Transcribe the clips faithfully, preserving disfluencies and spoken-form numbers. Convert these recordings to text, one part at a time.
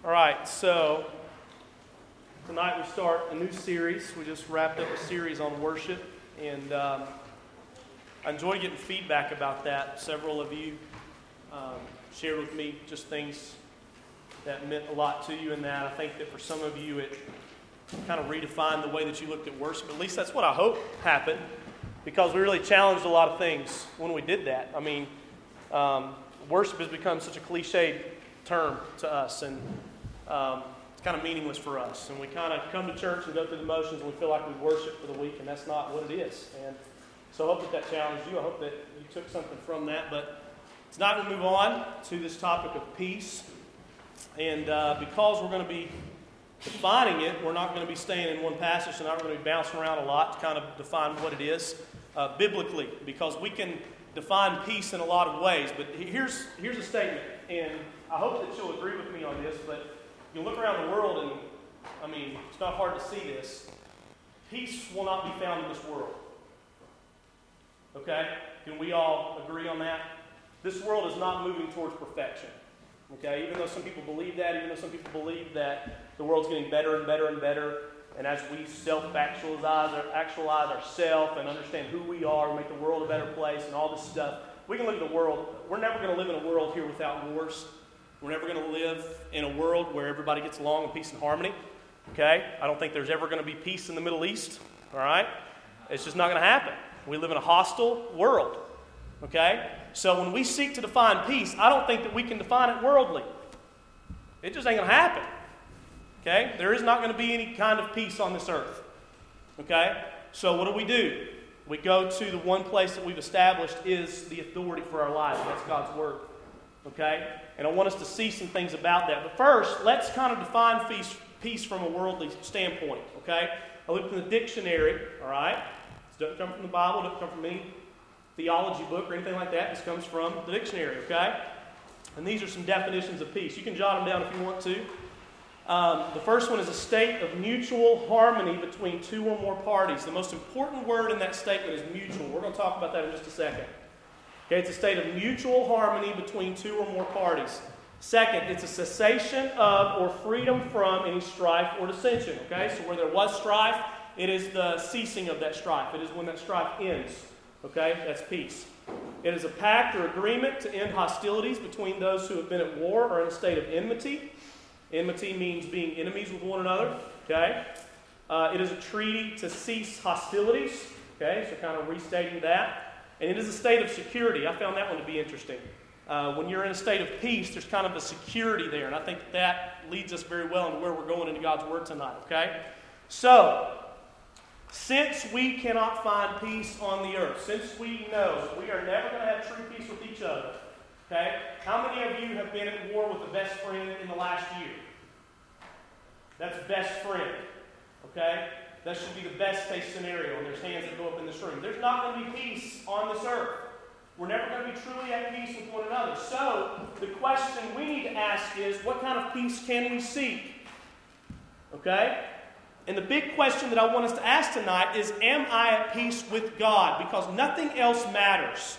All right, so tonight we start a new series. We just wrapped up a series on worship, and um, I enjoy getting feedback about that. Several of you um, shared with me just things that meant a lot to you in that. I think that for some of you it kind of redefined the way that you looked at worship. At least that's what I hope happened, because we really challenged a lot of things when we did that. I mean, um, worship has become such a cliched term to us, and um, it's kind of meaningless for us. And we kind of come to church and go through the motions, and we feel like we worship for the week, and that's not what it is. And so I hope that that challenged you. I hope that you took something from that. But tonight we'll move on to this topic of peace. And uh, because we're going to be defining it, we're not going to be staying in one passage, and not going to be bouncing around a lot to kind of define what it is uh, biblically, because we can define peace in a lot of ways. But here's here's a statement, and I hope that you'll agree with me on this, but you look around the world, and I mean, it's not hard to see this. Peace will not be found in this world. Okay? Can we all agree on that? This world is not moving towards perfection. Okay? Even though some people believe that, even though some people believe that the world's getting better and better and better, and as we self-actualize or actualize ourselves and understand who we are and make the world a better place and all this stuff, we can look at the world. We're never going to live in a world here without wars. We're never going to live in a world where everybody gets along in peace and harmony. Okay? I don't think there's ever going to be peace in the Middle East. All right? It's just not going to happen. We live in a hostile world. Okay? So when we seek to define peace, I don't think that we can define it worldly. It just ain't going to happen. Okay? There is not going to be any kind of peace on this earth. Okay? So what do we do? We go to the one place that we've established is the authority for our lives. That's God's Word. Okay? And I want us to see some things about that. But first, let's kind of define peace, peace from a worldly standpoint. Okay? I looked in the dictionary. All right? This doesn't come from the Bible. It doesn't come from any theology book or anything like that. This comes from the dictionary. Okay? And these are some definitions of peace. You can jot them down if you want to. Um, the first one is a state of mutual harmony between two or more parties. The most important word in that statement is mutual. We're going to talk about that in just a second. Okay, it's a state of mutual harmony between two or more parties. Second, it's a cessation of or freedom from any strife or dissension. Okay, so where there was strife, it is the ceasing of that strife. It is when that strife ends. Okay, that's peace. It is a pact or agreement to end hostilities between those who have been at war or in a state of enmity. Enmity means being enemies with one another. Okay, uh, it is a treaty to cease hostilities. Okay, so kind of restating that. And it is a state of security. I found that one to be interesting. Uh, when you're in a state of peace, there's kind of a security there. And I think that, that leads us very well into where we're going into God's Word tonight. Okay? So, since we cannot find peace on the earth, since we know that we are never going to have true peace with each other, okay? How many of you have been at war with a best friend in the last year? That's best friend. Okay? That should be the best case scenario, and there's hands that go up in this room. There's not going to be peace on this earth. We're never going to be truly at peace with one another. So, the question we need to ask is, what kind of peace can we seek? Okay? And the big question that I want us to ask tonight is, am I at peace with God? Because nothing else matters.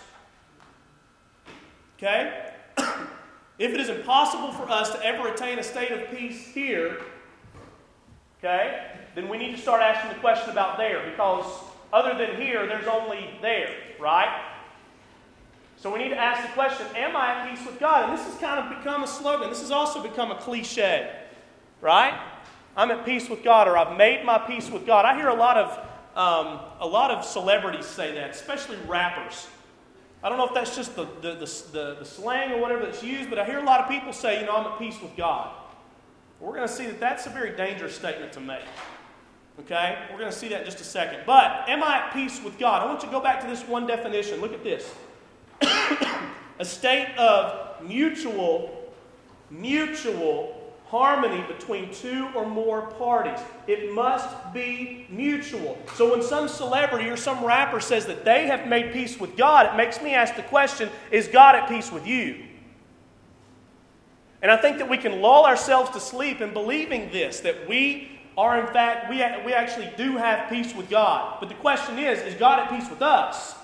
Okay? If it is impossible for us to ever attain a state of peace here, okay, then we need to start asking the question about there, because other than here, there's only there, right? So we need to ask the question, am I at peace with God? And this has kind of become a slogan. This has also become a cliche, right? I'm at peace with God, or I've made my peace with God. I hear a lot of um, a lot of celebrities say that, especially rappers. I don't know if that's just the, the, the, the, the slang or whatever that's used, but I hear a lot of people say, you know, I'm at peace with God. We're going to see that that's a very dangerous statement to make. Okay? We're going to see that in just a second. But, am I at peace with God? I want you to go back to this one definition. Look at this. A state of mutual, mutual harmony between two or more parties. It must be mutual. So when some celebrity or some rapper says that they have made peace with God, it makes me ask the question, is God at peace with you? And I think that we can lull ourselves to sleep in believing this, that we are in fact, we, we actually do have peace with God. But the question is, is God at peace with us?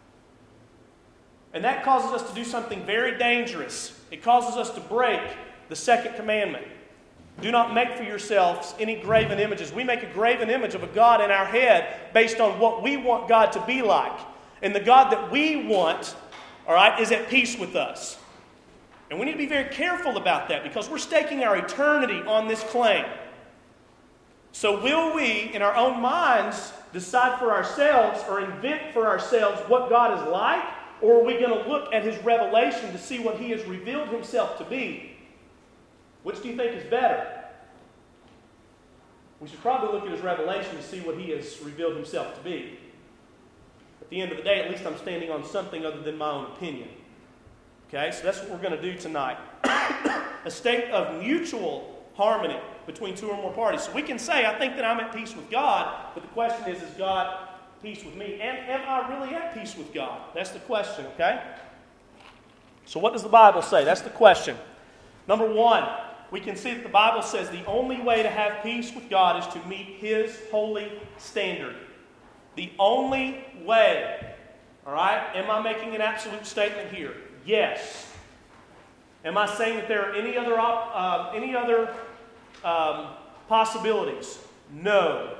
And that causes us to do something very dangerous. It causes us to break the second commandment. Do not make for yourselves any graven images. We make a graven image of a God in our head based on what we want God to be like. And the God that we want, all right, is at peace with us. And we need to be very careful about that because we're staking our eternity on this claim. So will we, in our own minds, decide for ourselves or invent for ourselves what God is like? Or are we going to look at His revelation to see what He has revealed Himself to be? Which do you think is better? We should probably look at His revelation to see what He has revealed Himself to be. At the end of the day, at least I'm standing on something other than my own opinion. Okay, so that's what we're going to do tonight. A state of mutual harmony between two or more parties. So we can say, I think that I'm at peace with God, but the question is, is God at peace with me? And am I really at peace with God? That's the question, okay? So what does the Bible say? That's the question. Number one, we can see that the Bible says the only way to have peace with God is to meet His holy standard. The only way. All right? Am I making an absolute statement here? Yes. Am I saying that there are any other op- uh, any other um, possibilities? No.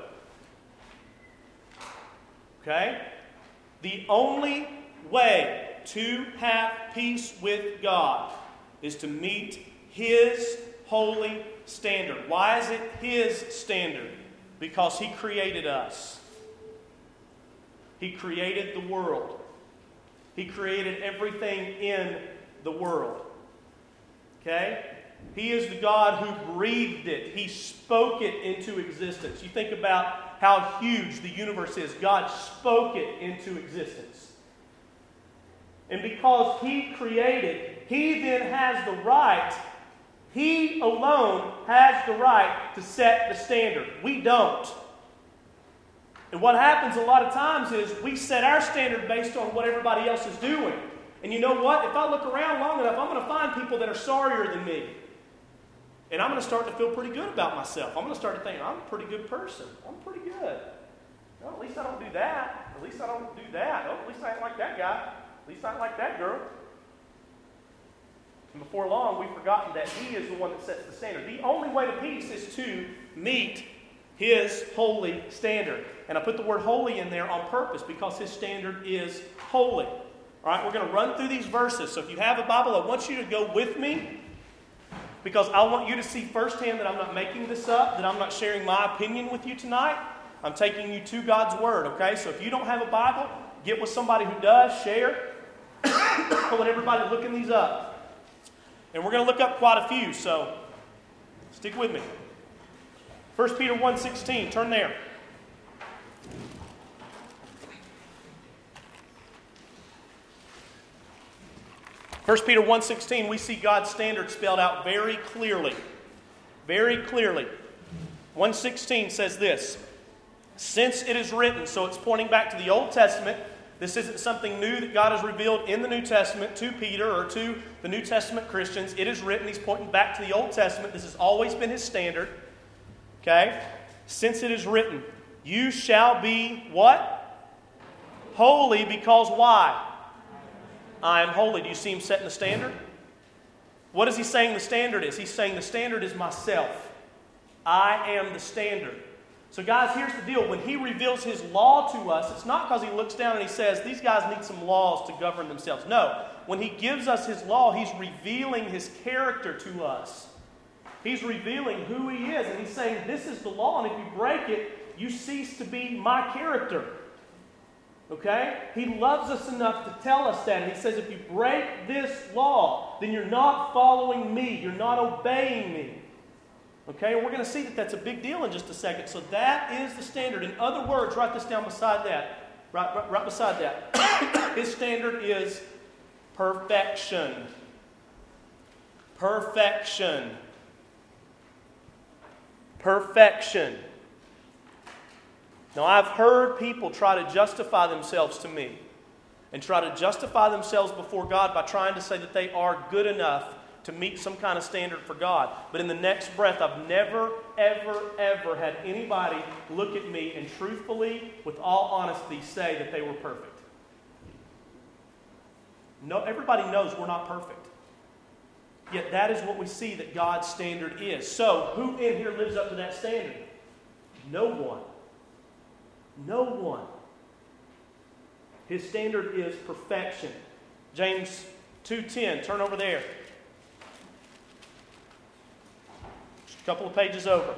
Okay? The only way to have peace with God is to meet His holy standard. Why is it His standard? Because He created us. He created the world. He created everything in the world. Okay? He is the God who breathed it. He spoke it into existence. You think about how huge the universe is. God spoke it into existence. And because He created, He then has the right, He alone has the right to set the standard. We don't. And what happens a lot of times is we set our standard based on what everybody else is doing. And you know what? If I look around long enough, I'm going to find people that are sorrier than me. And I'm going to start to feel pretty good about myself. I'm going to start to think, I'm a pretty good person. I'm pretty good. Well, at least I don't do that. At least I don't do that. Oh, at least I ain't like that guy. At least I ain't like that girl. And before long, we've forgotten that He is the one that sets the standard. The only way to peace is to meet His holy standard. And I put the word holy in there on purpose because His standard is holy. All right, we're going to run through these verses. So if you have a Bible, I want you to go with me because I want you to see firsthand that I'm not making this up, that I'm not sharing my opinion with you tonight. I'm taking you to God's Word, okay? So if you don't have a Bible, get with somebody who does, share. I want everybody looking these up. And we're going to look up quite a few, so stick with me. First Peter one sixteen, turn there. First Peter one sixteen, we see God's standard spelled out very clearly. Very clearly. one sixteen says this, since it is written, so it's pointing back to the Old Testament. This isn't something new that God has revealed in the New Testament to Peter or to the New Testament Christians. It is written. He's pointing back to the Old Testament. This has always been His standard. Okay? Since it is written, you shall be what? Holy, because why? I am holy. Do you see Him setting the standard? What is He saying the standard is? He's saying the standard is myself. I am the standard. So guys, here's the deal. When He reveals His law to us, it's not because He looks down and He says, these guys need some laws to govern themselves. No. When He gives us His law, He's revealing His character to us. He's revealing who He is. And He's saying, this is the law, and if you break it, you cease to be my character. Okay? He loves us enough to tell us that. And He says, if you break this law, then you're not following me. You're not obeying me. Okay, and we're going to see that that's a big deal in just a second. So that is the standard. In other words, write this down beside that. Right, right, right beside that. His standard is perfection. Perfection. Perfection. Now, I've heard people try to justify themselves to me and try to justify themselves before God by trying to say that they are good enough to meet some kind of standard for God. But in the next breath, I've never, ever, ever had anybody look at me and truthfully, with all honesty, say that they were perfect. No, everybody knows we're not perfect. Yet that is what we see that God's standard is. So, who in here lives up to that standard? No one. No one. His standard is perfection. James two ten, turn over there. Just a couple of pages over.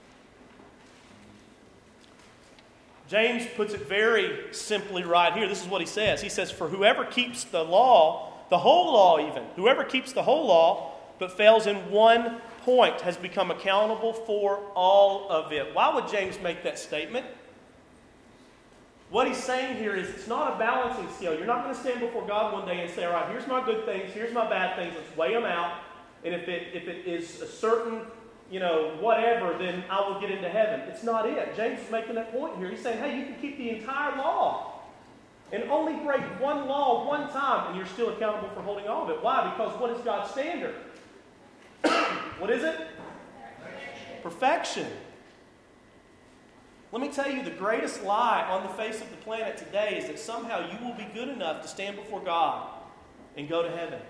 James puts it very simply right here. This is what he says. He says, for whoever keeps the law, the whole law even, whoever keeps the whole law but fails in one point has become accountable for all of it. Why would James make that statement? What he's saying here is it's not a balancing scale. You're not going to stand before God one day and say, all right, here's my good things, here's my bad things, let's weigh them out. And if it if it is a certain, you know, whatever, then I will get into heaven. It's not it. James is making that point here. He's saying, hey, you can keep the entire law and only break one law one time, and you're still accountable for holding all of it. Why? Because what is God's standard? What is it? Perfection. Let me tell you, the greatest lie on the face of the planet today is that somehow you will be good enough to stand before God and go to heaven.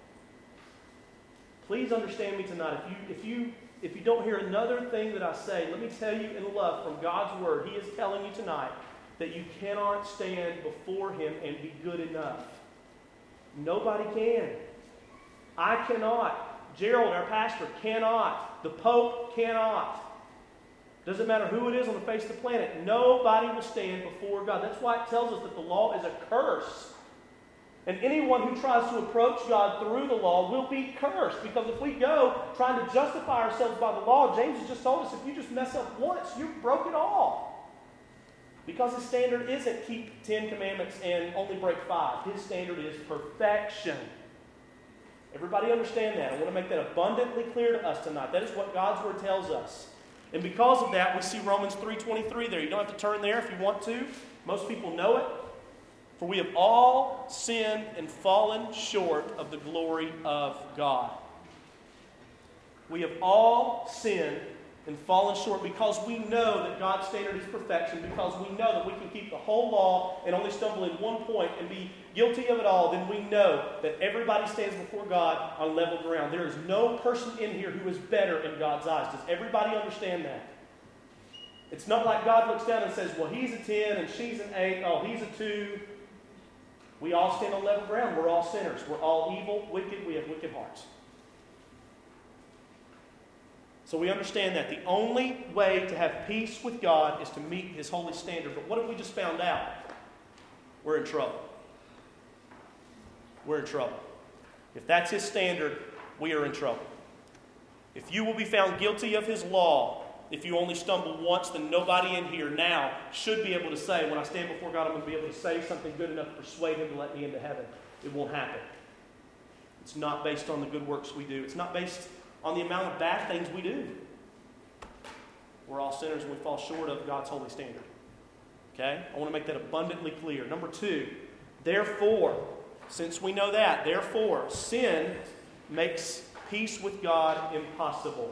Please understand me tonight. If you, if you, if you don't hear another thing that I say, let me tell you in love from God's Word, He is telling you tonight that you cannot stand before Him and be good enough. Nobody can. I cannot. Gerald, our pastor, cannot. The Pope cannot. Doesn't matter who it is on the face of the planet. Nobody will stand before God. That's why it tells us that the law is a curse. And anyone who tries to approach God through the law will be cursed. Because if we go trying to justify ourselves by the law, James has just told us if you just mess up once, you broke it all. Because his standard isn't keep Ten Commandments and only break five. His standard is perfection. Everybody understand that. I want to make that abundantly clear to us tonight. That is what God's Word tells us. And because of that, we see Romans three twenty-three there. You don't have to turn there if you want to. Most people know it. For we have all sinned and fallen short of the glory of God. We have all sinned and fallen short because we know that God's standard is perfection, because we know that we can keep the whole law and only stumble in one point and be guilty of it all. Then we know that everybody stands before God on level ground. There is no person in here who is better in God's eyes. Does everybody understand that? It's not like God looks down and says, well, he's a ten and she's an eight. Oh, he's a two. We all stand on level ground. We're all sinners. We're all evil, wicked. We have wicked hearts. So we understand that the only way to have peace with God is to meet His holy standard. But what have we just found out? We're in trouble. We're in trouble. If that's His standard, we are in trouble. If you will be found guilty of His law, if you only stumble once, then nobody in here now should be able to say, when I stand before God, I'm going to be able to say something good enough to persuade Him to let me into heaven. It won't happen. It's not based on the good works we do. It's not based on the amount of bad things we do. We're all sinners and we fall short of God's holy standard. Okay? I want to make that abundantly clear. Number two, therefore, since we know that, therefore, sin makes peace with God impossible.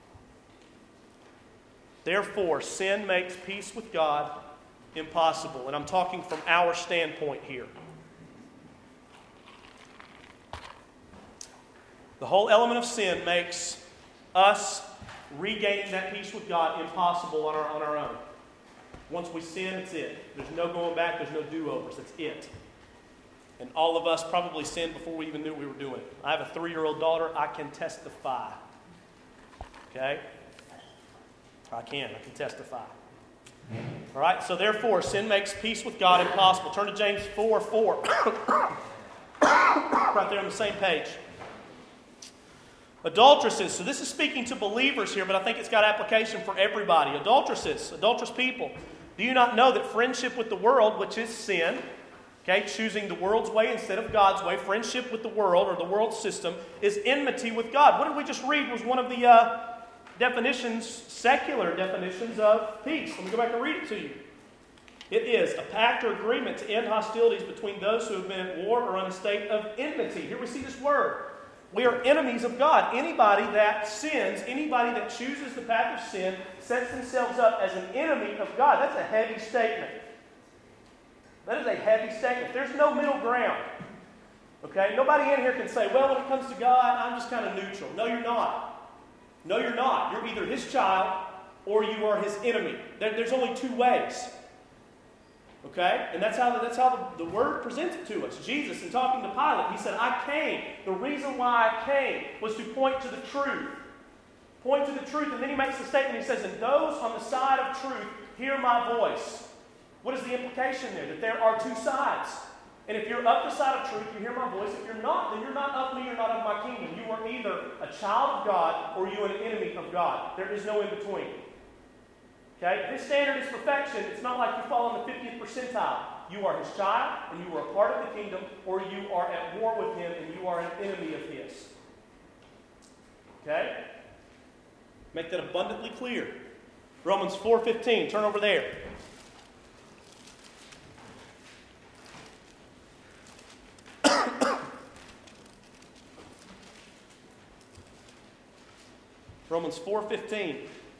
Therefore, sin makes peace with God impossible. And I'm talking from our standpoint here. The whole element of sin makes us regaining that peace with God impossible on our, on our own. Once we sin, it's it. There's no going back. There's no do-overs. That's it. And all of us probably sinned before we even knew we were doing it. I have a three-year-old daughter. I can testify. Okay? I can. I can testify. All right? So therefore, sin makes peace with God impossible. Turn to James four four. Right there on the same page. Adulteresses. So this is speaking to believers here, but I think it's got application for everybody. Adulteresses, adulterous people. Do you not know that friendship with the world, which is sin, okay, choosing the world's way instead of God's way, friendship with the world or the world system is enmity with God. What did we just read was one of the uh, definitions, secular definitions of peace. Let me go back and read it to you. It is a pact or agreement to end hostilities between those who have been at war or in a state of enmity. Here we see this word. We are enemies of God. Anybody that sins, anybody that chooses the path of sin, sets themselves up as an enemy of God. That's a heavy statement. That is a heavy statement. There's no middle ground. Okay? Nobody in here can say, well, when it comes to God, I'm just kind of neutral. No, you're not. No, you're not. You're either His child or you are His enemy. There, there's only two ways. Okay? And that's how, that's how the, the Word presents it to us. Jesus, in talking to Pilate, He said, I came. The reason why I came was to point to the truth. Point to the truth. And then He makes the statement, He says, and those on the side of truth hear my voice. What is the implication there? That there are two sides. And if you're up the side of truth, you hear my voice. If you're not, then you're not of me, you're not of my kingdom. You are either a child of God or you are an enemy of God. There is no in between. Okay? This standard is perfection. It's not like you fall in the fiftieth percentile. You are His child, and you are a part of the kingdom, or you are at war with Him, and you are an enemy of His. Okay? Make that abundantly clear. Romans four fifteen. Turn over there. Romans four fifteen.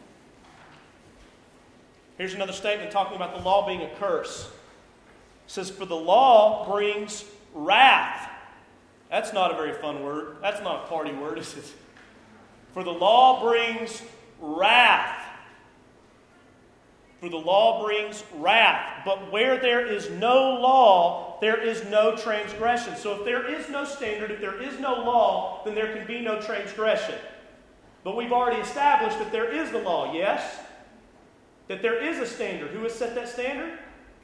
Here's another statement talking about the law being a curse. It says, for the law brings wrath. That's not a very fun word. That's not a party word, is it? For the law brings wrath. For the law brings wrath. But where there is no law, there is no transgression. So if there is no standard, if there is no law, then there can be no transgression. But we've already established that there is the law, yes? That there is a standard. Who has set that standard?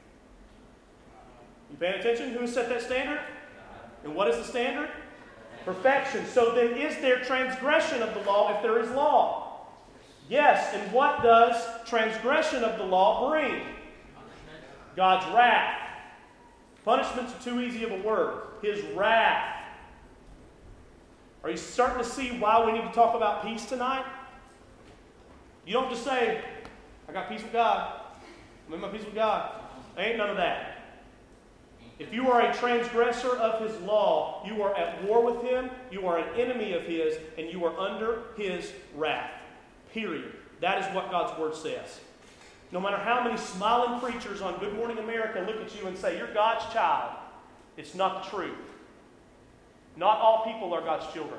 You paying attention? Who has set that standard? And what is the standard? Perfection. So then is there transgression of the law if there is law? Yes. And what does transgression of the law bring? God's wrath. Punishments are too easy of a word. His wrath. Are you starting to see why we need to talk about peace tonight? You don't just say, I got peace with God. I'm in my peace with God. There ain't none of that. If you are a transgressor of His law, you are at war with Him, you are an enemy of His, and you are under His wrath. Period. That is what God's Word says. No matter how many smiling preachers on Good Morning America look at you and say, you're God's child, it's not the truth. Not all people are God's children.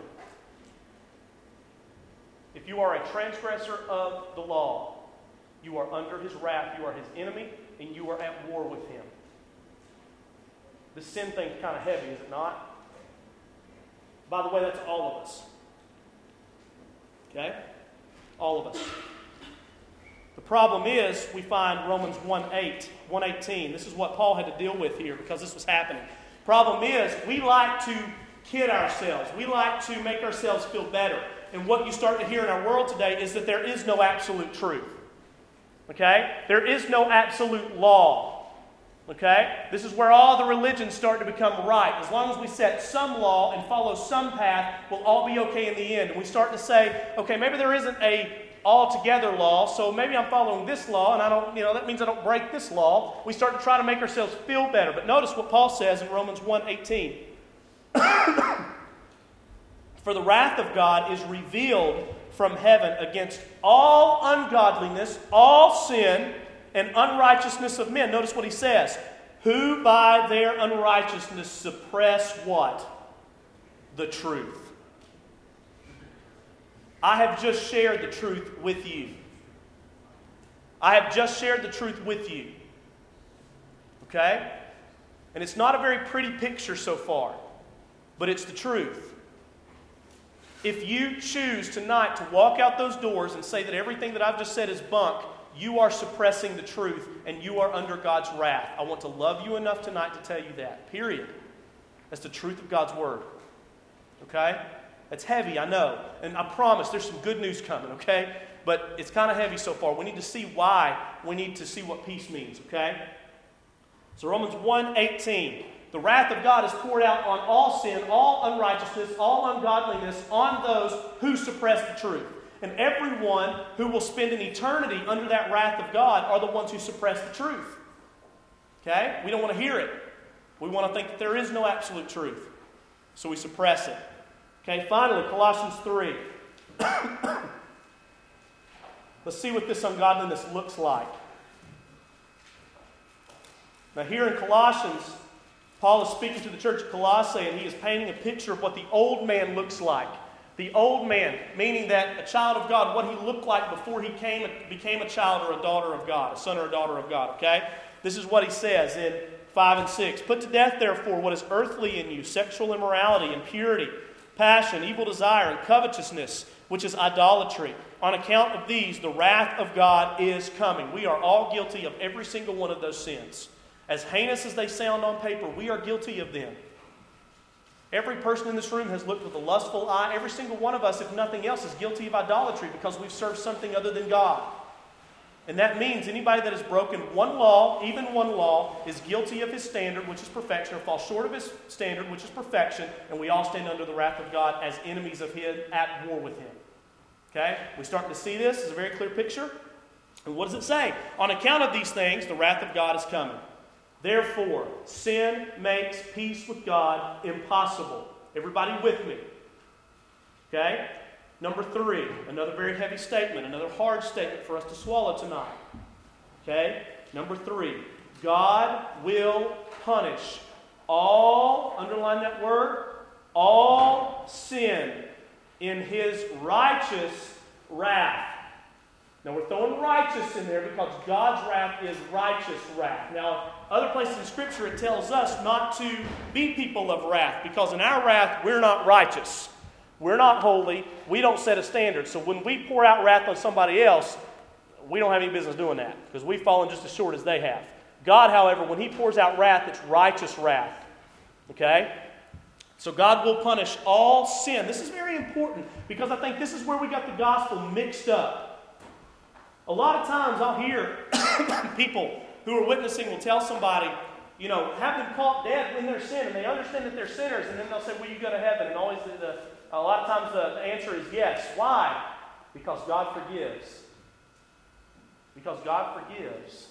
If you are a transgressor of the law, you are under His wrath, you are His enemy, and you are at war with Him. This sin thing's kind of heavy, is it not? By the way, that's all of us. Okay? All of us. The problem is, we find Romans one eight, one eighteen. This is what Paul had to deal with here because this was happening. Problem is, we like to kid ourselves. We like to make ourselves feel better. And what you start to hear in our world today is that there is no absolute truth. Okay? There is no absolute law. Okay? This is where all the religions start to become right. As long as we set some law and follow some path, we'll all be okay in the end. And we start to say, okay, maybe there isn't a altogether law, so maybe I'm following this law, and I don't, you know, that means I don't break this law. We start to try to make ourselves feel better. But notice what Paul says in Romans one eighteen. For the wrath of God is revealed from heaven against all ungodliness, all sin, and unrighteousness of men. Notice what he says. Who by their unrighteousness suppress what? The truth. I have just shared the truth with you. I have just shared the truth with you. Okay? And it's not a very pretty picture so far, but it's the truth. If you choose tonight to walk out those doors and say that everything that I've just said is bunk, you are suppressing the truth and you are under God's wrath. I want to love you enough tonight to tell you that. Period. That's the truth of God's Word. Okay? That's heavy, I know. And I promise there's some good news coming, okay? But it's kind of heavy so far. We need to see why. We need to see what peace means, okay? So Romans one eighteen. The wrath of God is poured out on all sin, all unrighteousness, all ungodliness, on those who suppress the truth. And everyone who will spend an eternity under that wrath of God are the ones who suppress the truth. Okay? We don't want to hear it. We want to think that there is no absolute truth. So we suppress it. Okay, finally, Colossians three. Let's see what this ungodliness looks like. Now here in Colossians, Paul is speaking to the church at Colossae, and he is painting a picture of what the old man looks like. The old man, meaning that a child of God, what he looked like before he came, became a child or a daughter of God, a son or a daughter of God, okay? This is what he says in five and six. Put to death, therefore, what is earthly in you, sexual immorality, impurity, passion, evil desire, and covetousness, which is idolatry. On account of these, the wrath of God is coming. We are all guilty of every single one of those sins. As heinous as they sound on paper, we are guilty of them. Every person in this room has looked with a lustful eye. Every single one of us, if nothing else, is guilty of idolatry because we've served something other than God. And that means anybody that has broken one law, even one law, is guilty of his standard, which is perfection, or falls short of his standard, which is perfection, and we all stand under the wrath of God as enemies of his, at war with him. Okay? We're starting to see this. It's a very clear picture. And what does it say? On account of these things, the wrath of God is coming. Therefore, sin makes peace with God impossible. Everybody with me? Okay? Number three, another very heavy statement, another hard statement for us to swallow tonight. Okay? Number three, God will punish all, underline that word, all sin in His righteous wrath. Now we're throwing righteous in there because God's wrath is righteous wrath. Now, other places in Scripture it tells us not to be people of wrath because in our wrath we're not righteous. We're not holy. We don't set a standard. So when we pour out wrath on somebody else, we don't have any business doing that because we've fallen just as short as they have. God, however, when He pours out wrath, it's righteous wrath. Okay? So God will punish all sin. This is very important because I think this is where we got the gospel mixed up. A lot of times I'll hear people who are witnessing will tell somebody, you know, have them caught dead in their sin, and they understand that they're sinners, and then they'll say, will you go to heaven? And always the, the, a lot of times the, the answer is yes. Why? Because God forgives. Because God forgives.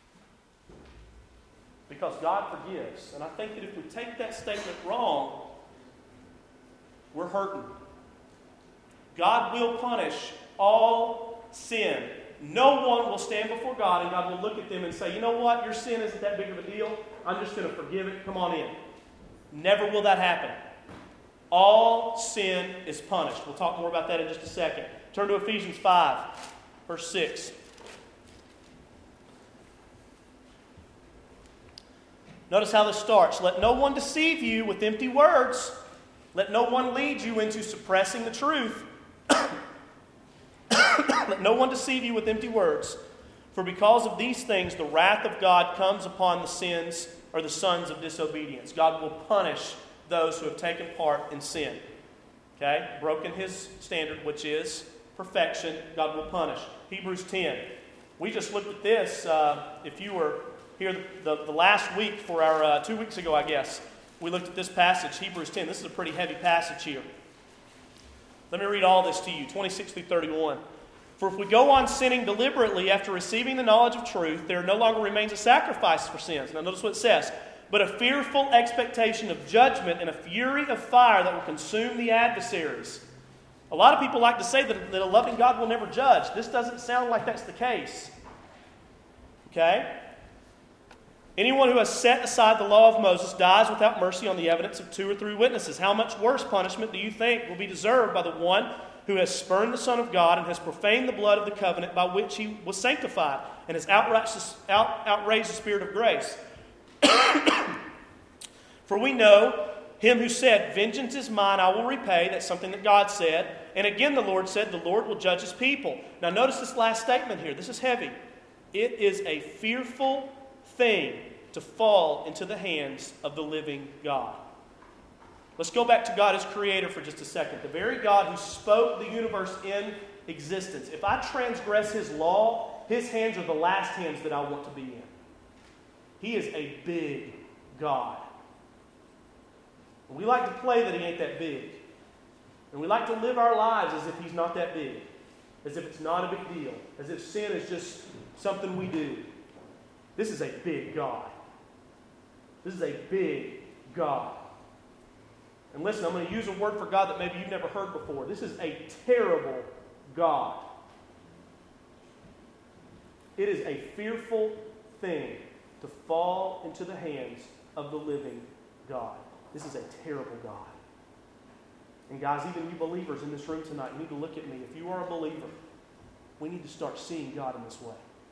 Because God forgives. And I think that if we take that statement wrong, we're hurting. God will punish all sin. No one will stand before God and God will look at them and say, you know what, your sin isn't that big of a deal. I'm just going to forgive it. Come on in. Never will that happen. All sin is punished. We'll talk more about that in just a second. Turn to Ephesians five, verse six. Notice how this starts. Let no one deceive you with empty words. Let no one lead you into suppressing the truth. Let no one deceive you with empty words. For because of these things, the wrath of God comes upon the sins or the sons of disobedience. God will punish those who have taken part in sin. Okay? Broken His standard, which is perfection, God will punish. Hebrews ten. We just looked at this. Uh, if you were here the, the, the last week for our, uh, two weeks ago, I guess, we looked at this passage, Hebrews ten. This is a pretty heavy passage here. Let me read all this to you, twenty-six through thirty-one. For if we go on sinning deliberately after receiving the knowledge of truth, there no longer remains a sacrifice for sins. Now notice what it says. But a fearful expectation of judgment and a fury of fire that will consume the adversaries. A lot of people like to say that, that a loving God will never judge. This doesn't sound like that's the case. Okay? Anyone who has set aside the law of Moses dies without mercy on the evidence of two or three witnesses. How much worse punishment do you think will be deserved by the one who has spurned the Son of God and has profaned the blood of the covenant by which He was sanctified and has outraged, out, outraged the Spirit of grace? For we know Him who said, vengeance is mine, I will repay. That's something that God said. And again the Lord said, the Lord will judge His people. Now notice this last statement here. This is heavy. It is a fearful thing to fall into the hands of the living God. Let's go back to God as Creator for just a second. The very God who spoke the universe in existence. If I transgress His law, His hands are the last hands that I want to be in. He is a big God. We like to play that He ain't that big. And we like to live our lives as if He's not that big. As if it's not a big deal. As if sin is just something we do. This is a big God. This is a big God. And listen, I'm going to use a word for God that maybe you've never heard before. This is a terrible God. It is a fearful thing to fall into the hands of the living God. This is a terrible God. And guys, even you believers in this room tonight, you need to look at me. If you are a believer, we need to start seeing God in this way.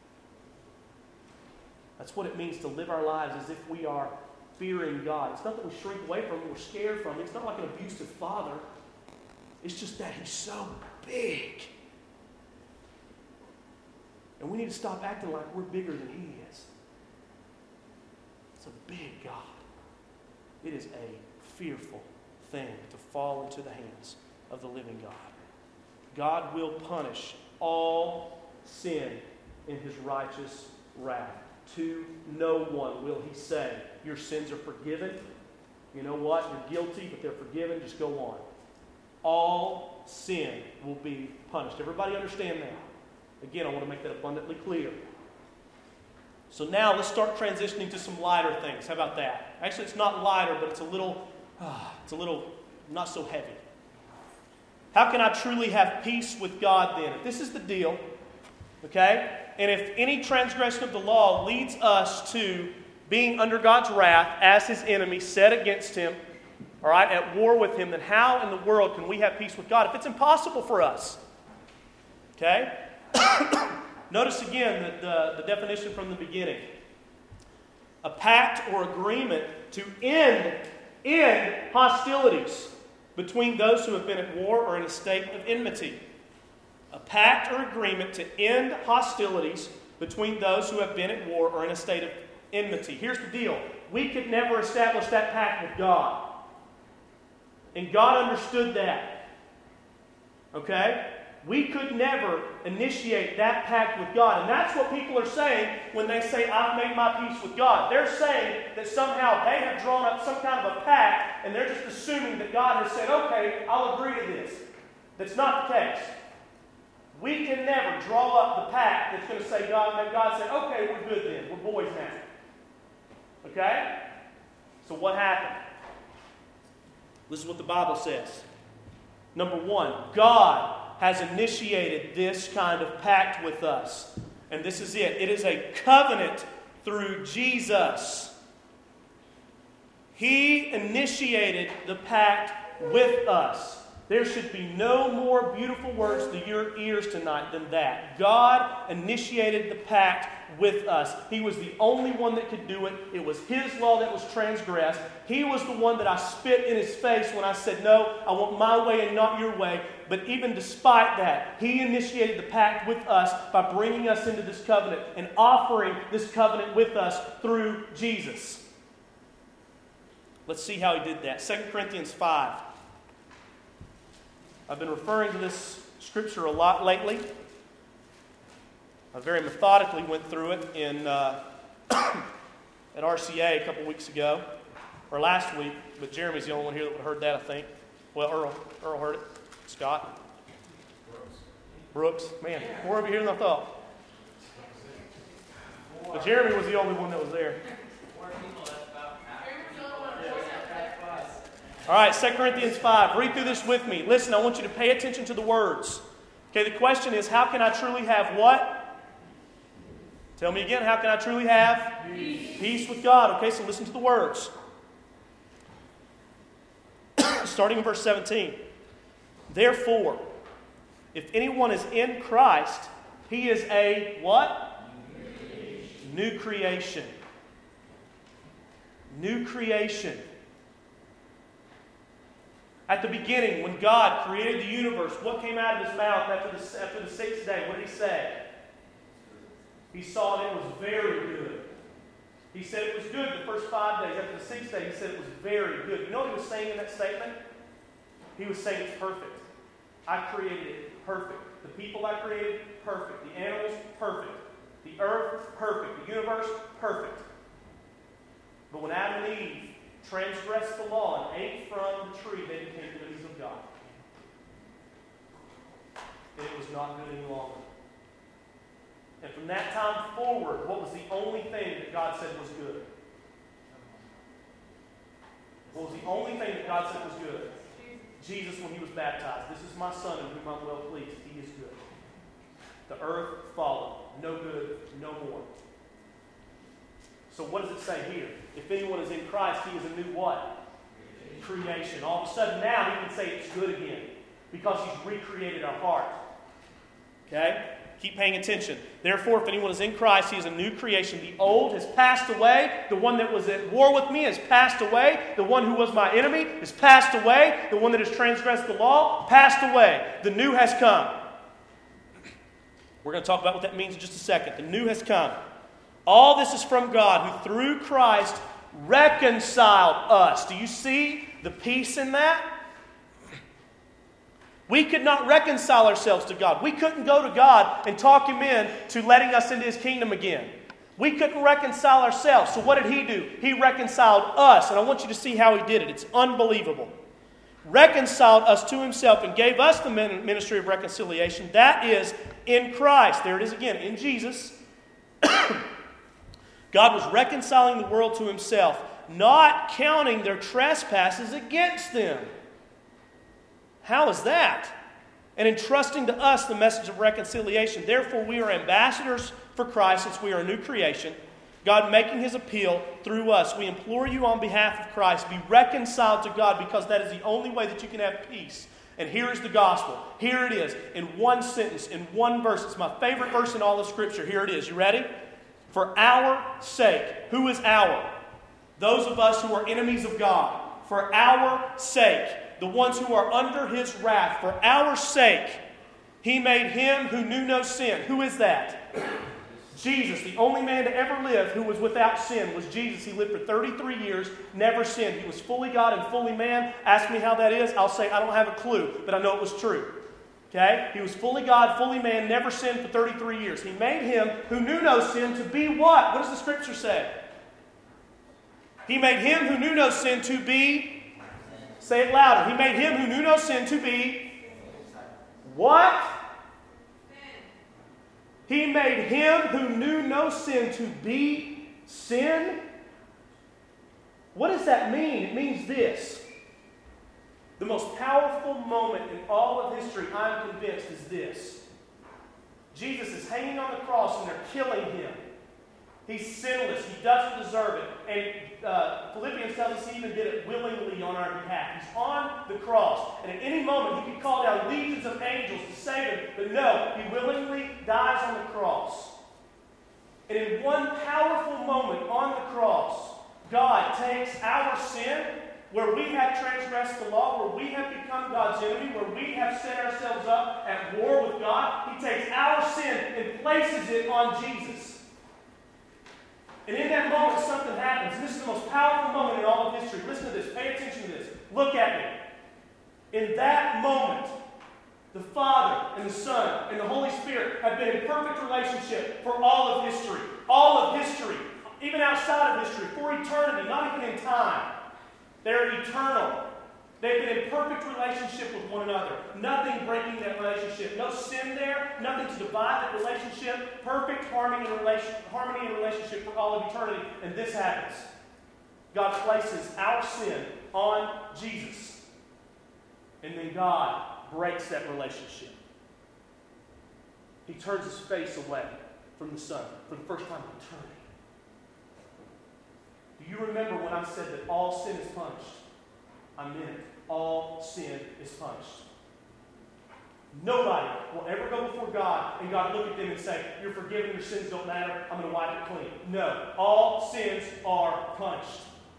That's what it means to live our lives as if we are fearing God. It's not that we shrink away from Him, we're scared from Him. It's not like an abusive father. It's just that He's so big. And we need to stop acting like we're bigger than He is. It's a big God. It is a fearful thing to fall into the hands of the living God. God will punish all sin in His righteous wrath. To no one will He say, your sins are forgiven. You know what? You're guilty, but they're forgiven. Just go on. All sin will be punished. Everybody understand that? Again, I want to make that abundantly clear. So now let's start transitioning to some lighter things. How about that? Actually, it's not lighter, but it's a little, uh, it's a little not so heavy. How can I truly have peace with God then? If this is the deal, okay, and if any transgression of the law leads us to being under God's wrath as His enemy, set against Him, all right, at war with Him, then how in the world can we have peace with God if it's impossible for us? Okay? Notice again the, the, the definition from the beginning. A pact or agreement to end, end hostilities between those who have been at war or in a state of enmity. A pact or agreement to end hostilities between those who have been at war or in a state of enmity. Here's the deal. We could never establish that pact with God. And God understood that. Okay? We could never initiate that pact with God. And that's what people are saying when they say, I've made my peace with God. They're saying that somehow they have drawn up some kind of a pact, and they're just assuming that God has said, okay, I'll agree to this. That's not the case. We can never draw up the pact that's going to say, God, make God say, okay, we're good then. We're boys now. Okay? So what happened? This is what the Bible says. Number one, God has initiated this kind of pact with us. And this is it. It is a covenant through Jesus. He initiated the pact with us. There should be no more beautiful words to your ears tonight than that. God initiated the pact with us. He was the only one that could do it. It was His law that was transgressed. He was the one that I spit in His face when I said, no, I want my way and not your way. But even despite that, He initiated the pact with us by bringing us into this covenant and offering this covenant with us through Jesus. Let's see how He did that. Second Corinthians five. I've been referring to this scripture a lot lately. I very methodically went through it in uh, at R C A a couple weeks ago, or last week, but Jeremy's the only one here that would have heard that, I think. Well, Earl. Earl heard it. Scott. Brooks. Brooks. Man, more of you here than I thought. But Jeremy was the only one that was there. All right, Second Corinthians five. Read through this with me. Listen, I want you to pay attention to the words. Okay, the question is, how can I truly have what? Tell me again, how can I truly have? Peace. Peace with God. Okay, so listen to the words. Starting in verse seventeen. Therefore, if anyone is in Christ, he is a what? New creation. New creation. New creation. At the beginning, when God created the universe, what came out of His mouth after the, after the sixth day? What did He say? He saw that it was very good. He said it was good the first five days. After the sixth day, He said it was very good. You know what He was saying in that statement? He was saying it's perfect. I created it perfect. The people I created, perfect. The animals, perfect. The earth, perfect. The universe, perfect. But when Adam and Eve transgressed the law and ate from the tree, they became enemies of God. And it was not good any longer. And from that time forward, what was the only thing that God said was good? What was the only thing that God said was good? Jesus, when He was baptized. This is my Son in whom I'm well pleased. He is good. The earth followed. No good, no more. So what does it say here? If anyone is in Christ, he is a new what? Creation. All of a sudden now he can say it's good again because he's recreated our heart. Okay? Keep paying attention. Therefore, if anyone is in Christ, he is a new creation. The old has passed away. The one that was at war with me has passed away. The one who was my enemy has passed away. The one that has transgressed the law passed away. The new has come. We're going to talk about what that means in just a second. The new has come. All this is from God, who through Christ reconciled us. Do you see the peace in that? We could not reconcile ourselves to God. We couldn't go to God and talk Him in to letting us into His kingdom again. We couldn't reconcile ourselves. So what did He do? He reconciled us. And I want you to see how He did it. It's unbelievable. Reconciled us to Himself and gave us the ministry of reconciliation. That is in Christ. There it is again, in Jesus. God was reconciling the world to Himself, not counting their trespasses against them. How is that? And entrusting to us the message of reconciliation. Therefore, we are ambassadors for Christ, since we are a new creation. God making His appeal through us. We implore you on behalf of Christ, be reconciled to God, because that is the only way that you can have peace. And here is the gospel. Here it is, in one sentence, in one verse. It's my favorite verse in all of Scripture. Here it is. You ready? For our sake. Who is our? Those of us who are enemies of God. For our sake. The ones who are under His wrath. For our sake. He made Him who knew no sin. Who is that? Jesus. The only man to ever live who was without sin was Jesus. He lived for thirty-three years, never sinned. He was fully God and fully man. Ask me how that is. I'll say I don't have a clue, but I know it was true. Okay? He was fully God, fully man, never sinned for thirty-three years. He made Him who knew no sin to be what? What does the Scripture say? He made Him who knew no sin to be, say it louder. He made Him who knew no sin to be what? He made Him who knew no sin to be sin? What does that mean? It means this. The most powerful moment in all of history, I'm convinced, is this. Jesus is hanging on the cross and they're killing Him. He's sinless. He doesn't deserve it. And uh, Philippians tells us He even did it willingly on our behalf. He's on the cross. And at any moment He could call down legions of angels to save Him. But no, He willingly dies on the cross. And in one powerful moment on the cross, God takes our sin, where we have transgressed the law, where we have become God's enemy, where we have set ourselves up at war with God. He takes our sin and places it on Jesus. And in that moment, something happens. This is the most powerful moment in all of history. Listen to this. Pay attention to this. Look at me. In that moment, the Father and the Son and the Holy Spirit have been in perfect relationship for all of history. All of history. Even outside of history. For eternity. Not even in time. They're eternal. They've been in perfect relationship with one another. Nothing breaking that relationship. No sin there. Nothing to divide that relationship. Perfect harmony in relation, harmony in relationship for all of eternity. And this happens. God places our sin on Jesus. And then God breaks that relationship. He turns His face away from the Son for the first time in eternity. Do you remember when I said that all sin is punished? I meant it. All sin is punished. Nobody will ever go before God and God look at them and say, you're forgiven, your sins don't matter, I'm going to wipe it clean. No. All sins are punished.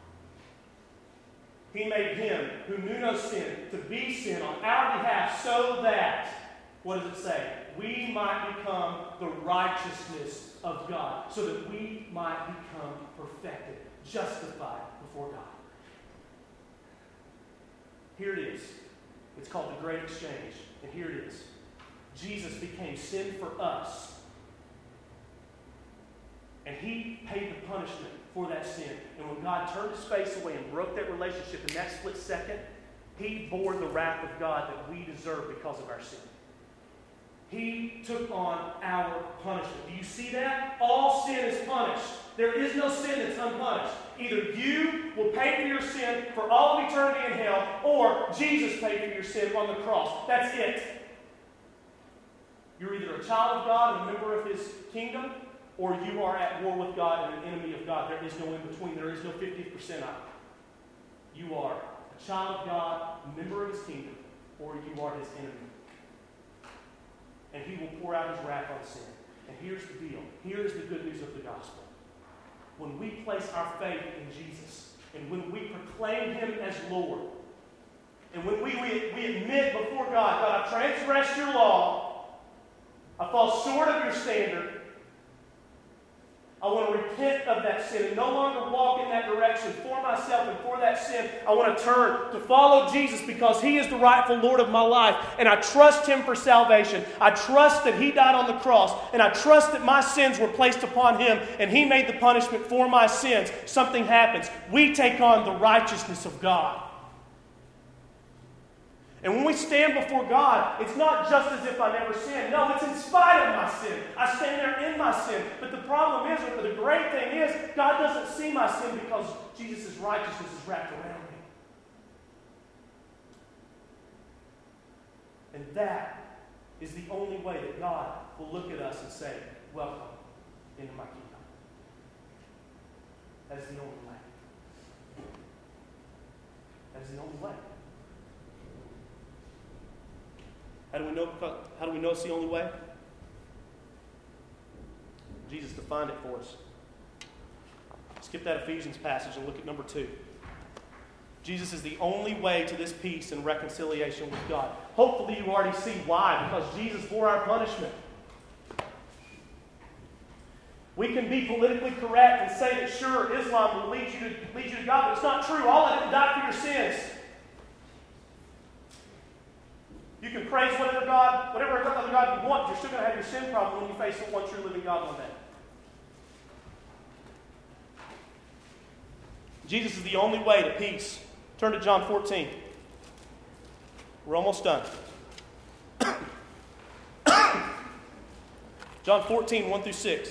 He made Him who knew no sin to be sin on our behalf so that, what does it say? We might become the righteousness of God. So that we might become perfected, justified before God. Here it is. It's called the Great Exchange. And here it is. Jesus became sin for us. And He paid the punishment for that sin. And when God turned His face away and broke that relationship in that split second, He bore the wrath of God that we deserve because of our sin. He took on our punishment. Do you see that? All sin is punished. There is no sin that's unpunished. Either you will pay for your sin for all of eternity in hell, or Jesus paid for your sin on the cross. That's it. You're either a child of God and a member of His kingdom, or you are at war with God and an enemy of God. There is no in between. There is no fiftieth percent of it. You are a child of God, a member of His kingdom, or you are His enemy. And He will pour out His wrath on sin. And here's the deal. Here's the good news of the gospel. When we place our faith in Jesus, and when we proclaim Him as Lord, and when we, we, we admit before God, God, I've transgressed your law, I fall short of your standard, I want to repent of that sin and no longer walk in that direction for myself and for that sin. I want to turn to follow Jesus because He is the rightful Lord of my life. And I trust Him for salvation. I trust that He died on the cross. And I trust that my sins were placed upon Him and He made the punishment for my sins. Something happens. We take on the righteousness of God. And when we stand before God, it's not just as if I never sinned. No, it's in spite of my sin. I stand there in my sin. But the problem is, or the great thing is, God doesn't see my sin because Jesus' righteousness is wrapped around me. And that is the only way that God will look at us and say, welcome into my kingdom. That is the only way. That is the only way. How do we know? How do we know it's the only way? Jesus defined it for us. Skip that Ephesians passage and look at number two. Jesus is the only way to this peace and reconciliation with God. Hopefully you already see why, because Jesus bore our punishment. We can be politically correct and say that sure, Islam will lead you to lead you to God, but it's not true. Allah didn't die for your sins. You can praise whatever God, whatever other God you want, you're still going to have your sin problem when you face the one true living God one day. Jesus is the only way to peace. Turn to John fourteen. We're almost done. John fourteen, one through six.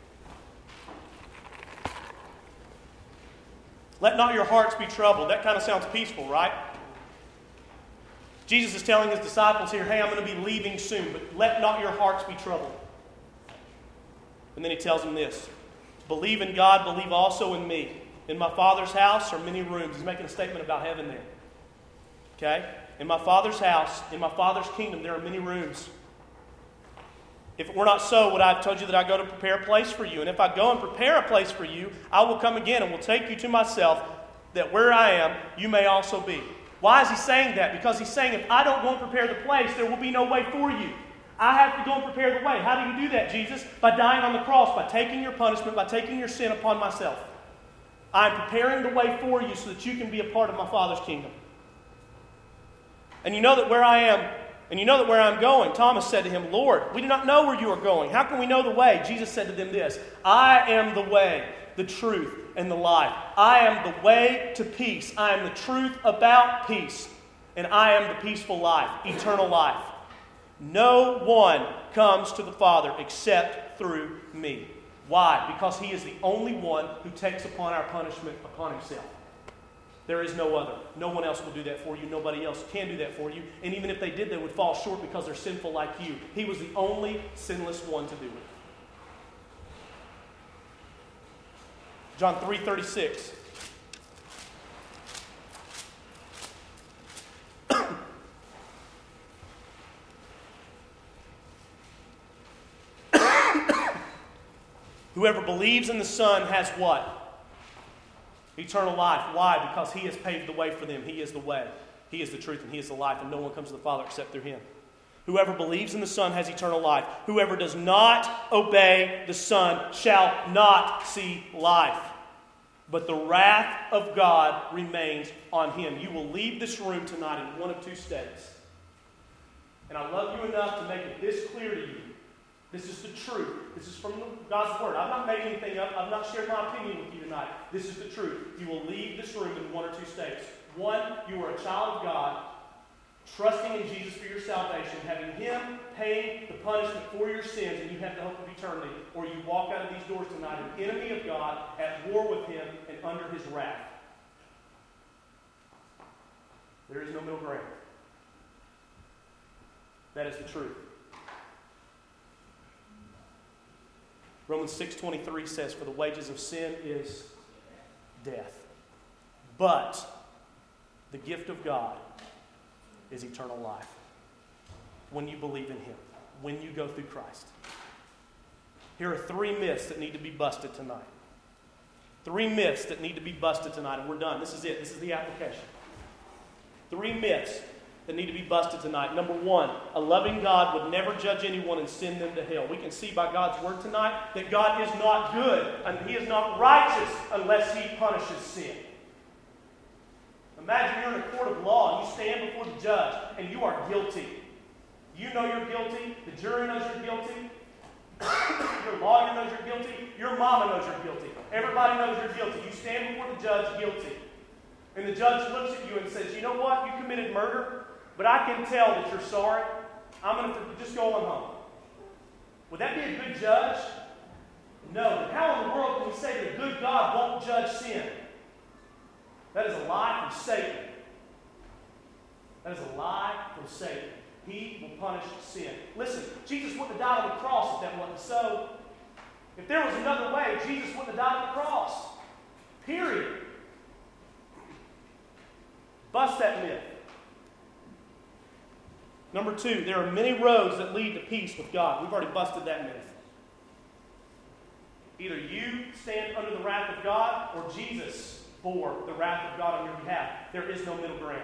Let not your hearts be troubled. That kind of sounds peaceful, right? Jesus is telling His disciples here, hey, I'm going to be leaving soon, but let not your hearts be troubled. And then He tells them this, believe in God, believe also in me. In my Father's house are many rooms. He's making a statement about heaven there. Okay? In my Father's house, in my Father's kingdom, there are many rooms. If it were not so, would I have told you that I go to prepare a place for you? And if I go and prepare a place for you, I will come again and will take you to myself, that where I am, you may also be. Why is He saying that? Because He's saying, if I don't go and prepare the place, there will be no way for you. I have to go and prepare the way. How do you do that, Jesus? By dying on the cross, by taking your punishment, by taking your sin upon myself. I'm preparing the way for you so that you can be a part of my Father's kingdom. And you know that where I am, and you know that where I'm going, Thomas said to Him, Lord, we do not know where you are going. How can we know the way? Jesus said to them this, I am the way, the truth, and the life. I am the way to peace. I am the truth about peace. And I am the peaceful life, eternal life. No one comes to the Father except through me. Why? Because He is the only one who takes upon our punishment upon Himself. There is no other. No one else will do that for you. Nobody else can do that for you. And even if they did, they would fall short because they're sinful like you. He was the only sinless one to do it. John three thirty-six. Whoever believes in the Son has what? Eternal life. Why? Because He has paved the way for them. He is the way. He is the truth and He is the life, and no one comes to the Father except through Him. Whoever believes in the Son has eternal life. Whoever does not obey the Son shall not see life. But the wrath of God remains on him. You will leave this room tonight in one of two states. And I love you enough to make it this clear to you. This is the truth. This is from God's Word. I'm not making anything up. I've not shared my opinion with you tonight. This is the truth. You will leave this room in one or two states. One, you are a child of God, trusting in Jesus for your salvation, having Him paying the punishment for your sins, and you have the hope of eternity. Or you walk out of these doors tonight an enemy of God, at war with Him, and under His wrath. There is no middle ground. That is the truth. Romans six twenty-three says, "For the wages of sin is death. But the gift of God is eternal life." When you believe in Him, when you go through Christ. Here are three myths that need to be busted tonight. Three myths that need to be busted tonight, and we're done. This is it. This is the application. Three myths that need to be busted tonight. Number one, a loving God would never judge anyone and send them to hell. We can see by God's word tonight that God is not good and He is not righteous unless He punishes sin. Imagine you're in a court of law and you stand before the judge and you are guilty. You know you're guilty. The jury knows you're guilty. Your lawyer knows you're guilty. Your mama knows you're guilty. Everybody knows you're guilty. You stand before the judge guilty. And the judge looks at you and says, "You know what? You committed murder, but I can tell that you're sorry. I'm going to just go on home." Would that be a good judge? No. But how in the world can we say that a good God won't judge sin? That is a lie from Satan. That is a lie from Satan. He will punish sin. Listen, Jesus wouldn't have died on the cross if that wasn't so. If there was another way, Jesus wouldn't have died on the cross. Period. Bust that myth. Number two, there are many roads that lead to peace with God. We've already busted that myth. Either you stand under the wrath of God or Jesus bore the wrath of God on your behalf. There is no middle ground.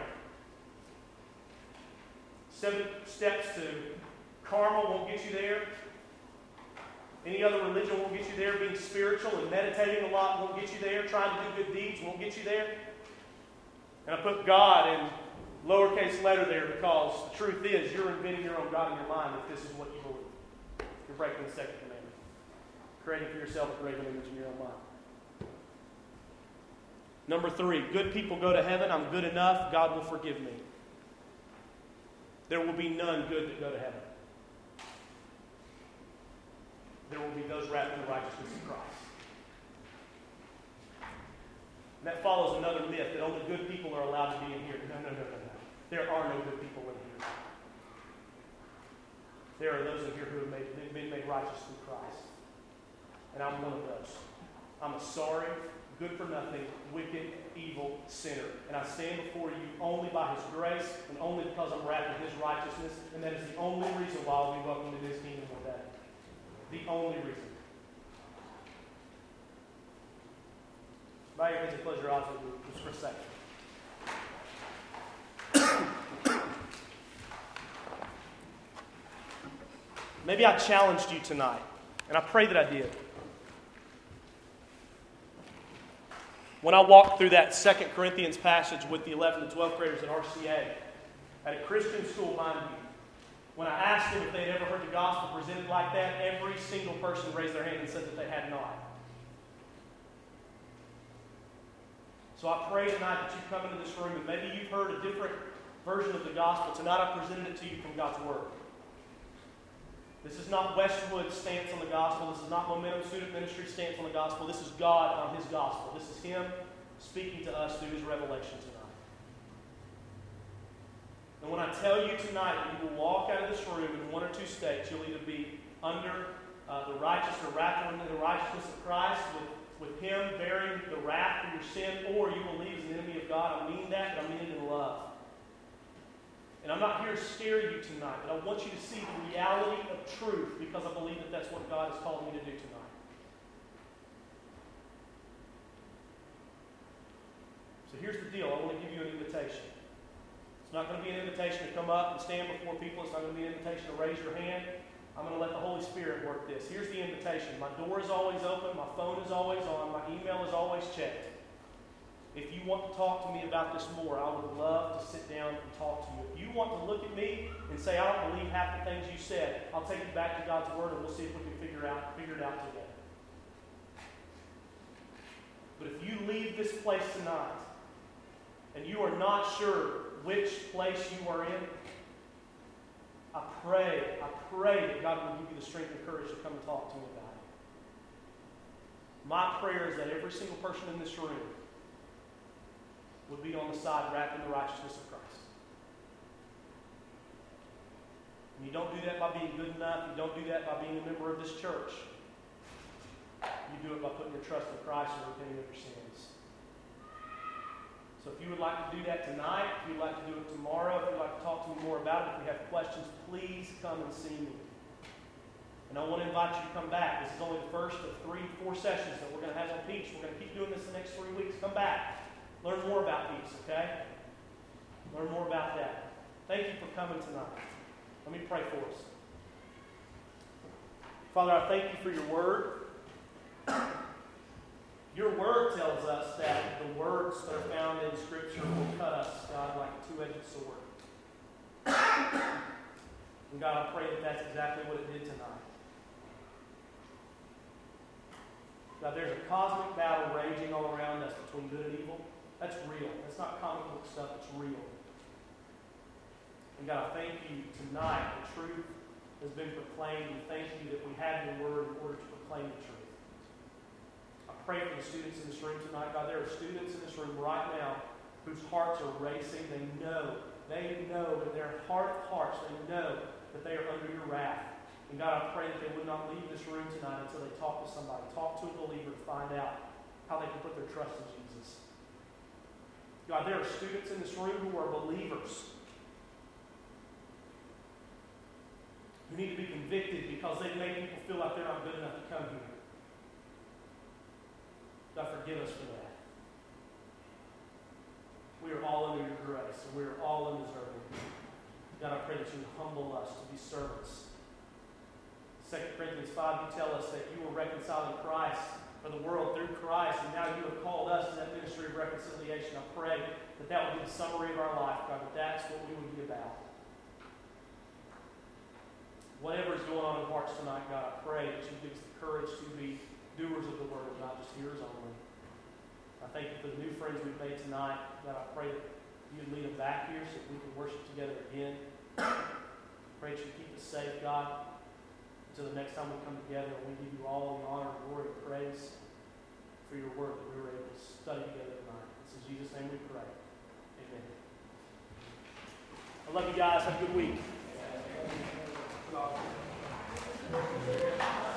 Seven steps to karma won't get you there. Any other religion won't get you there. Being spiritual and meditating a lot won't get you there. Trying to do good deeds won't get you there. And I put God in lowercase letter there because the truth is you're inventing your own God in your mind if this is what you believe. You're breaking the second commandment. Creating for yourself a graven image in your own mind. Number three, good people go to heaven. I'm good enough. God will forgive me. There will be none good that go to heaven. There will be those wrapped in the righteousness of Christ. And that follows another myth that only good people are allowed to be in here. No, no, no, no, no. There are no good people in here. There are those in here who have made, been made righteous through Christ. And I'm one of those. I'm a sorry, good-for-nothing, wicked, evil sinner. And I stand before you only by His grace and only because I'm wrapped in His righteousness. And that is the only reason why I'll be welcomed into His kingdom one day. The only reason. Bow your heads and close your eyes with me just for a second. Maybe I challenged you tonight, and I pray that I did. When I walked through that Second Corinthians passage with the eleventh and twelfth graders at R C A, at a Christian school, mind you, when I asked them if they'd ever heard the gospel presented like that, every single person raised their hand and said that they had not. So I pray tonight that you come into this room and maybe you've heard a different version of the gospel. Tonight I presented it to you from God's Word. This is not Westwood's stance on the gospel. This is not Momentum Student Ministry's stance on the gospel. This is God on His gospel. This is Him speaking to us through His revelation tonight. And when I tell you tonight that you will walk out of this room in one or two states, you'll either be under uh, the righteous or wrapped under the righteousness of Christ with, with Him bearing the wrath for your sin, or you will leave as an enemy of God. I mean that, but I mean it in love. And I'm not here to scare you tonight, but I want you to see the reality of truth because I believe that that's what God has called me to do tonight. So here's the deal. I want to give you an invitation. It's not going to be an invitation to come up and stand before people. It's not going to be an invitation to raise your hand. I'm going to let the Holy Spirit work this. Here's the invitation. My door is always open. My phone is always on. My email is always checked. If you want to talk to me about this more, I would love to sit down and talk to you. If you want to look at me and say, I don't believe half the things you said, I'll take you back to God's Word and we'll see if we can figure out figure it out together. But if you leave this place tonight and you are not sure which place you are in, I pray, I pray that God will give you the strength and courage to come and talk to me about it. My prayer is that every single person in this room would be on the side wrapped in the righteousness of Christ. And you don't do that by being good enough. You don't do that by being a member of this church. You do it by putting your trust in Christ and repenting of your sins. So if you would like to do that tonight, if you would like to do it tomorrow, if you'd like to talk to me more about it, if you have questions, please come and see me. And I want to invite you to come back. This is only the first of three, four sessions that we're going to have on peace. We're going to keep doing this the next three weeks. Come back. Learn more about peace, okay? Learn more about that. Thank you for coming tonight. Let me pray for us. Father, I thank you for your word. Your word tells us that the words that are found in Scripture will cut us, God, like a two-edged sword. And God, I pray that that's exactly what it did tonight. God, there's a cosmic battle raging all around us between good and evil. That's real. That's not comic book stuff. It's real. And God, I thank you tonight. The truth has been proclaimed. We thank you that we have your word in order to proclaim the truth. I pray for the students in this room tonight. God, there are students in this room right now whose hearts are racing. They know, they know in their heart of hearts, they know that they are under your wrath. And God, I pray that they would not leave this room tonight until they talk to somebody, talk to a believer to find out how they can put their trust in Jesus. God, there are students in this room who are believers, who need to be convicted because they've made people feel like they're not good enough to come here. God, forgive us for that. We are all under your grace, and we are all undeserving. God, I pray that you would humble us to be servants. Second Corinthians five, you tell us that you were reconciling Christ for the world through Christ, and now you have called us to that ministry of reconciliation. I pray that that would be the summary of our life, God, that that's what we would be about. Whatever is going on in hearts tonight, God, I pray that you give us the courage to be doers of the word, not just hearers only. I thank you for the new friends we've made tonight. God, I pray that you would lead them back here so that we can worship together again. I pray that you keep us safe, God, until the next time we come together and we give you all the honor, glory, and praise for your word that we were able to study together tonight. It's in Jesus' name we pray. Amen. I love you guys. Have a good week.